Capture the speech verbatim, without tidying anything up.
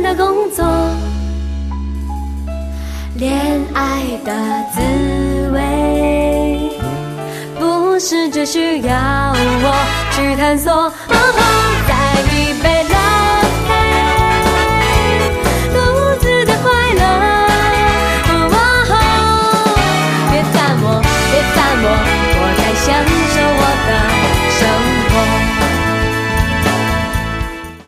的工作，恋爱的滋味，不是只需要我去探索。哦